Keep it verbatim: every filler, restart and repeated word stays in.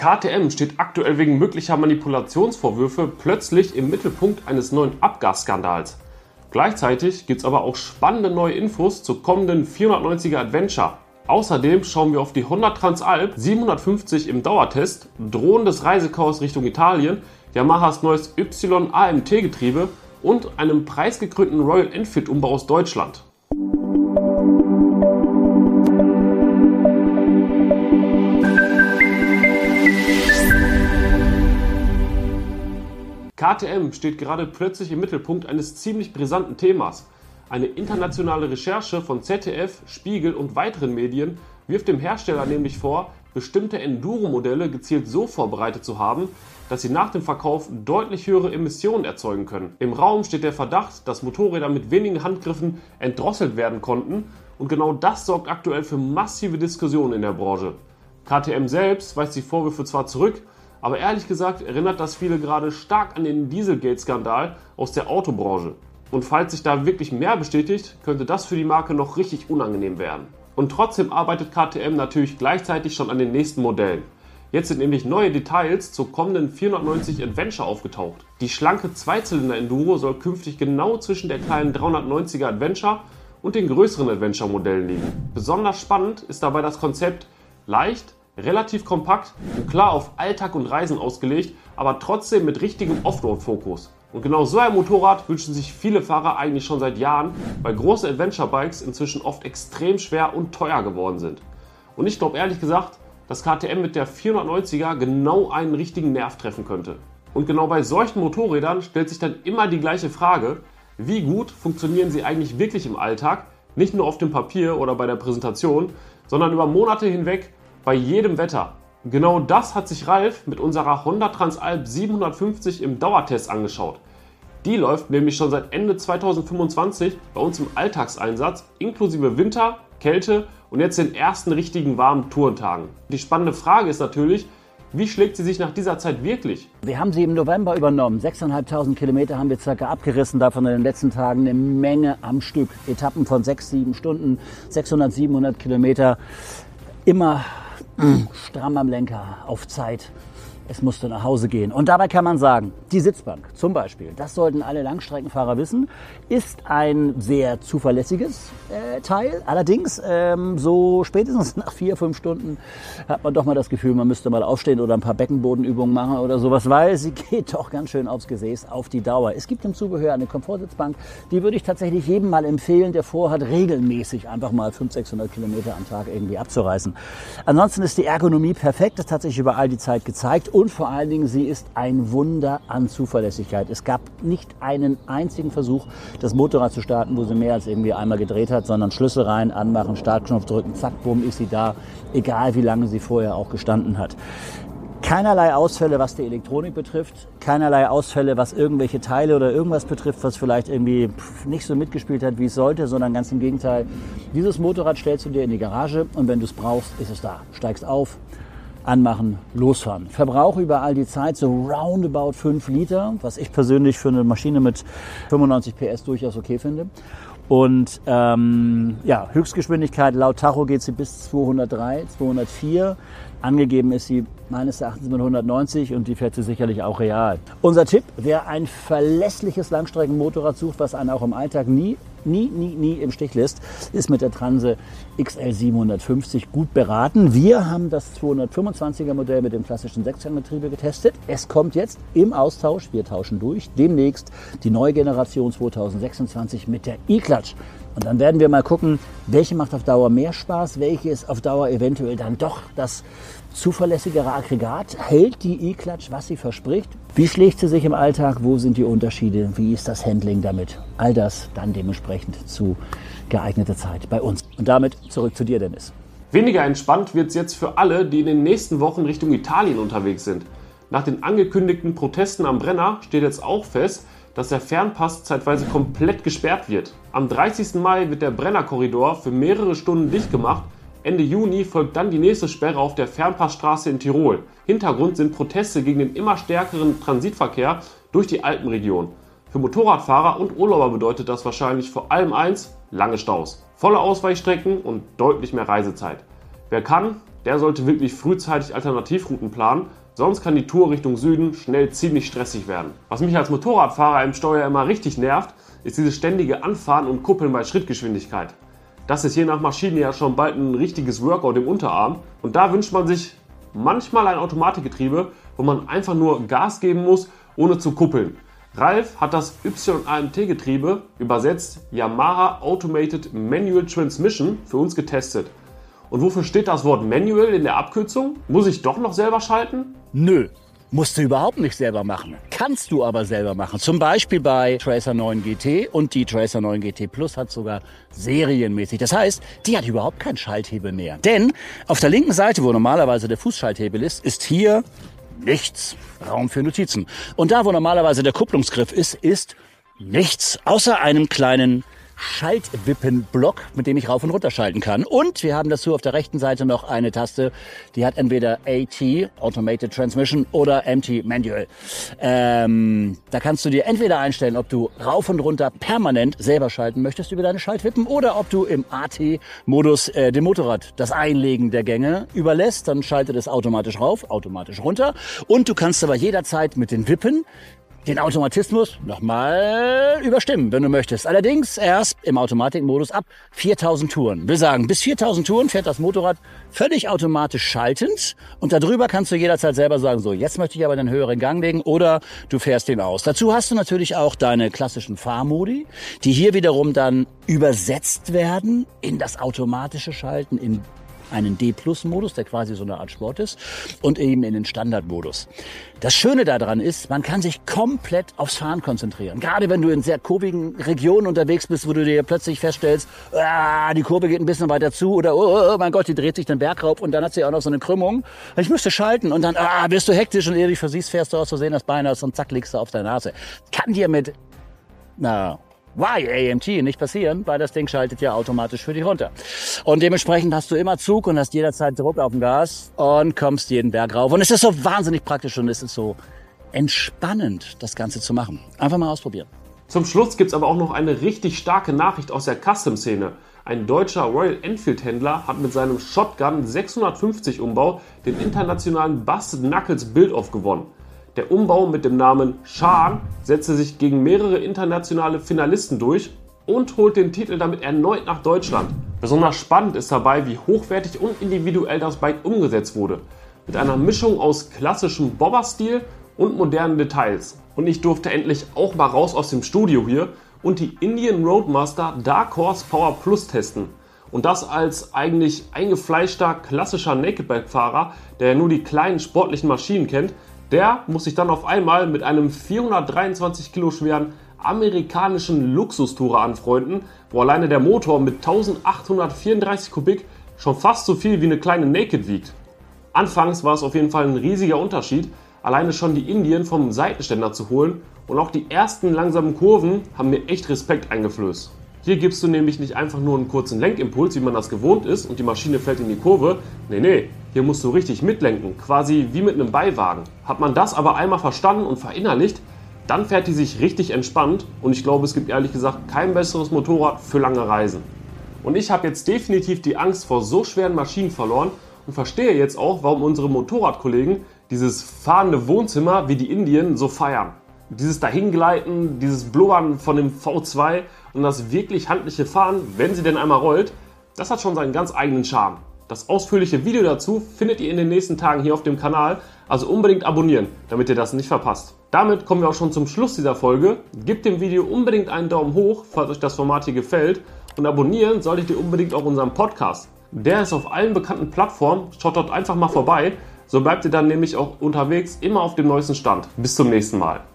K T M steht aktuell wegen möglicher Manipulationsvorwürfe plötzlich im Mittelpunkt eines neuen Abgasskandals. Gleichzeitig gibt es aber auch spannende neue Infos zur kommenden vierhundertneunziger Adventure. Außerdem schauen wir auf die Honda Transalp siebenhundertfünfzig im Dauertest, drohendes Reisechaos Richtung Italien, Yamahas neues Y A M T-Getriebe und einem preisgekrönten Royal Enfield-Umbau aus Deutschland. K T M steht gerade plötzlich im Mittelpunkt eines ziemlich brisanten Themas. Eine internationale Recherche von Z D F, Spiegel und weiteren Medien wirft dem Hersteller nämlich vor, bestimmte Enduro-Modelle gezielt so vorbereitet zu haben, dass sie nach dem Verkauf deutlich höhere Emissionen erzeugen können. Im Raum steht der Verdacht, dass Motorräder mit wenigen Handgriffen entdrosselt werden konnten, und genau das sorgt aktuell für massive Diskussionen in der Branche. K T M selbst weist die Vorwürfe zwar zurück, aber ehrlich gesagt erinnert das viele gerade stark an den Dieselgate-Skandal aus der Autobranche. Und falls sich da wirklich mehr bestätigt, könnte das für die Marke noch richtig unangenehm werden. Und trotzdem arbeitet K T M natürlich gleichzeitig schon an den nächsten Modellen. Jetzt sind nämlich neue Details zur kommenden vierhundertneunzig Adventure aufgetaucht. Die schlanke Zweizylinder-Enduro soll künftig genau zwischen der kleinen dreihundertneunziger Adventure und den größeren Adventure-Modellen liegen. Besonders spannend ist dabei das Konzept: leicht, relativ kompakt und klar auf Alltag und Reisen ausgelegt, aber trotzdem mit richtigem Offroad-Fokus. Und genau so ein Motorrad wünschen sich viele Fahrer eigentlich schon seit Jahren, weil große Adventure-Bikes inzwischen oft extrem schwer und teuer geworden sind. Und ich glaube ehrlich gesagt, dass K T M mit der vierhundertneunziger genau einen richtigen Nerv treffen könnte. Und genau bei solchen Motorrädern stellt sich dann immer die gleiche Frage: Wie gut funktionieren sie eigentlich wirklich im Alltag, nicht nur auf dem Papier oder bei der Präsentation, sondern über Monate hinweg bei jedem Wetter? Genau das hat sich Ralf mit unserer Honda Transalp siebenhundertfünfzig im Dauertest angeschaut. Die läuft nämlich schon seit Ende zweitausendfünfundzwanzig bei uns im Alltagseinsatz, inklusive Winter, Kälte und jetzt den ersten richtigen warmen Tourentagen. Die spannende Frage ist natürlich: Wie schlägt sie sich nach dieser Zeit wirklich? Wir haben sie im November übernommen. sechstausendfünfhundert Kilometer haben wir circa abgerissen, davon in den letzten Tagen eine Menge am Stück. Etappen von sechs, sieben Stunden, sechshundert, siebenhundert Kilometer. Immer stramm am Lenker, auf Zeit. Es musste nach Hause gehen. Und dabei kann man sagen, die Sitzbank zum Beispiel, das sollten alle Langstreckenfahrer wissen, ist ein sehr zuverlässiges äh, Teil. Allerdings, ähm, so spätestens nach vier, fünf Stunden hat man doch mal das Gefühl, man müsste mal aufstehen oder ein paar Beckenbodenübungen machen oder sowas, weil sie geht doch ganz schön aufs Gesäß auf die Dauer. Es gibt im Zubehör eine Komfortsitzbank, die würde ich tatsächlich jedem mal empfehlen, der vorhat, regelmäßig einfach mal fünfhundert, sechshundert Kilometer am Tag irgendwie abzureißen. Ansonsten ist die Ergonomie perfekt, das hat sich über all die Zeit gezeigt. Und vor allen Dingen, sie ist ein Wunder an Zuverlässigkeit. Es gab nicht einen einzigen Versuch, das Motorrad zu starten, wo sie mehr als irgendwie einmal gedreht hat, sondern Schlüssel rein, anmachen, Startknopf drücken, zack, bumm, ist sie da, egal wie lange sie vorher auch gestanden hat. Keinerlei Ausfälle, was die Elektronik betrifft, keinerlei Ausfälle, was irgendwelche Teile oder irgendwas betrifft, was vielleicht irgendwie nicht so mitgespielt hat, wie es sollte, sondern ganz im Gegenteil. Dieses Motorrad stellst du dir in die Garage und wenn du es brauchst, ist es da. Steigst auf, anmachen, losfahren. Verbrauch über all die Zeit so roundabout fünf Liter, was ich persönlich für eine Maschine mit fünfundneunzig P S durchaus okay finde. Und ähm, ja, Höchstgeschwindigkeit laut Tacho geht sie bis zweihundertdrei, zweihundertvier. Angegeben ist sie meines Erachtens mit hundertneunzig und die fährt sie sicherlich auch real. Unser Tipp: Wer ein verlässliches Langstreckenmotorrad sucht, was einen auch im Alltag nie, nie, nie, nie im Stich lässt, ist mit der Transe X L siebenhundertfünfzig gut beraten. Wir haben das zweihundertfünfundzwanziger Modell mit dem klassischen Sechsganggetriebe getestet. Es kommt jetzt im Austausch, wir tauschen durch, demnächst die neue Generation zweitausendsechsundzwanzig mit der E-Clutch. Und dann werden wir mal gucken, welche macht auf Dauer mehr Spaß, welche ist auf Dauer eventuell dann doch das zuverlässigere Aggregat. Hält die E-Clutch, was sie verspricht? Wie schlägt sie sich im Alltag? Wo sind die Unterschiede? Wie ist das Handling damit? All das dann dementsprechend zu geeigneter Zeit bei uns. Und damit zurück zu dir, Dennis. Weniger entspannt wird es jetzt für alle, die in den nächsten Wochen Richtung Italien unterwegs sind. Nach den angekündigten Protesten am Brenner steht jetzt auch fest, dass der Fernpass zeitweise komplett gesperrt wird. Am dreißigsten Mai wird der Brennerkorridor für mehrere Stunden dicht gemacht. Ende Juni folgt dann die nächste Sperre auf der Fernpassstraße in Tirol. Hintergrund sind Proteste gegen den immer stärkeren Transitverkehr durch die Alpenregion. Für Motorradfahrer und Urlauber bedeutet das wahrscheinlich vor allem eins: lange Staus, volle Ausweichstrecken und deutlich mehr Reisezeit. Wer kann, der sollte wirklich frühzeitig Alternativrouten planen, sonst kann die Tour Richtung Süden schnell ziemlich stressig werden. Was mich als Motorradfahrer im Steuer immer richtig nervt, ist dieses ständige Anfahren und Kuppeln bei Schrittgeschwindigkeit. Das ist je nach Maschine ja schon bald ein richtiges Workout im Unterarm und da wünscht man sich manchmal ein Automatikgetriebe, wo man einfach nur Gas geben muss, ohne zu kuppeln. Ralf hat das Y A M T-Getriebe, übersetzt Yamaha Automated Manual Transmission, für uns getestet. Und wofür steht das Wort Manual in der Abkürzung? Muss ich doch noch selber schalten? Nö, musst du überhaupt nicht selber machen. Kannst du aber selber machen. Zum Beispiel bei Tracer neun G T und die Tracer neun G T Plus hat sogar serienmäßig. Das heißt, die hat überhaupt keinen Schalthebel mehr. Denn auf der linken Seite, wo normalerweise der Fußschalthebel ist, ist hier nichts. Raum für Notizen. Und da, wo normalerweise der Kupplungsgriff ist, ist nichts. Außer einem kleinen Schaltwippenblock, mit dem ich rauf und runter schalten kann. Und wir haben dazu auf der rechten Seite noch eine Taste, die hat entweder A T, Automated Transmission, oder M T, Manual. Ähm, da kannst du dir entweder einstellen, ob du rauf und runter permanent selber schalten möchtest über deine Schaltwippen oder ob du im A T-Modus äh, dem Motorrad das Einlegen der Gänge überlässt. Dann schaltet es automatisch rauf, automatisch runter. Und du kannst aber jederzeit mit den Wippen den Automatismus nochmal überstimmen, wenn du möchtest. Allerdings erst im Automatikmodus ab viertausend Touren. Wir sagen, bis viertausend Touren fährt das Motorrad völlig automatisch schaltend und darüber kannst du jederzeit selber sagen, so, jetzt möchte ich aber den höheren Gang legen oder du fährst den aus. Dazu hast du natürlich auch deine klassischen Fahrmodi, die hier wiederum dann übersetzt werden in das automatische Schalten, in einen D-Plus-Modus, der quasi so eine Art Sport ist, und eben in den Standard-Modus. Das Schöne daran ist, man kann sich komplett aufs Fahren konzentrieren. Gerade wenn du in sehr kurvigen Regionen unterwegs bist, wo du dir plötzlich feststellst, ah, die Kurve geht ein bisschen weiter zu oder oh, oh mein Gott, die dreht sich den Berg rauf und dann hat sie auch noch so eine Krümmung. Ich müsste schalten und dann ah, wirst du hektisch und ehe du dich versiehst, fährst du aus Versehen das Bein aus und zack, liegst du auf der Nase. Kann dir mit na Y A M T nicht passieren, weil das Ding schaltet ja automatisch für dich runter. Und dementsprechend hast du immer Zug und hast jederzeit Druck auf dem Gas und kommst jeden Berg rauf. Und es ist so wahnsinnig praktisch und es ist so entspannend, das Ganze zu machen. Einfach mal ausprobieren. Zum Schluss gibt's aber auch noch eine richtig starke Nachricht aus der Custom-Szene. Ein deutscher Royal Enfield-Händler hat mit seinem Shotgun sechshundertfünfzig Umbau den internationalen Busted Knuckles Build-Off gewonnen. Der Umbau mit dem Namen Shan setzte sich gegen mehrere internationale Finalisten durch und holt den Titel damit erneut nach Deutschland. Besonders spannend ist dabei, wie hochwertig und individuell das Bike umgesetzt wurde. Mit einer Mischung aus klassischem Bobber-Stil und modernen Details. Und ich durfte endlich auch mal raus aus dem Studio hier und die Indian Roadmaster Dark Horse Power Plus testen. Und das als eigentlich eingefleischter klassischer Naked-Bike-Fahrer, der ja nur die kleinen sportlichen Maschinen kennt. Der muss sich dann auf einmal mit einem vierhundertdreiundzwanzig Kilo schweren amerikanischen Luxustourer anfreunden, wo alleine der Motor mit eintausendachthundertvierunddreißig Kubik schon fast so viel wie eine kleine Naked wiegt. Anfangs war es auf jeden Fall ein riesiger Unterschied, alleine schon die Indien vom Seitenständer zu holen und auch die ersten langsamen Kurven haben mir echt Respekt eingeflößt. Hier gibst du nämlich nicht einfach nur einen kurzen Lenkimpuls, wie man das gewohnt ist und die Maschine fällt in die Kurve. Nee, nee, hier musst du richtig mitlenken, quasi wie mit einem Beiwagen. Hat man das aber einmal verstanden und verinnerlicht, dann fährt die sich richtig entspannt und ich glaube, es gibt ehrlich gesagt kein besseres Motorrad für lange Reisen. Und ich habe jetzt definitiv die Angst vor so schweren Maschinen verloren und verstehe jetzt auch, warum unsere Motorradkollegen dieses fahrende Wohnzimmer wie die Indien so feiern. Dieses Dahingleiten, dieses Blubbern von dem V zwei und das wirklich handliche Fahren, wenn sie denn einmal rollt, das hat schon seinen ganz eigenen Charme. Das ausführliche Video dazu findet ihr in den nächsten Tagen hier auf dem Kanal, also unbedingt abonnieren, damit ihr das nicht verpasst. Damit kommen wir auch schon zum Schluss dieser Folge. Gebt dem Video unbedingt einen Daumen hoch, falls euch das Format hier gefällt, und abonnieren solltet ihr unbedingt auch unseren Podcast. Der ist auf allen bekannten Plattformen, schaut dort einfach mal vorbei, so bleibt ihr dann nämlich auch unterwegs immer auf dem neuesten Stand. Bis zum nächsten Mal.